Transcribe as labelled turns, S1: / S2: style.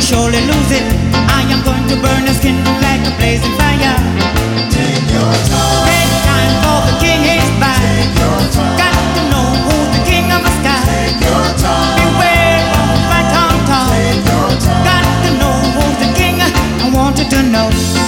S1: surely lose it. I am going to burn your skin like a blazing fire.
S2: Take your time.
S1: Take time for the king is by.
S2: Take your time.
S1: Got to know who's the king of the sky.
S2: Take your time.
S1: Beware of the right on top.
S2: Take your time.
S1: Got to know who's the king. I want you to know.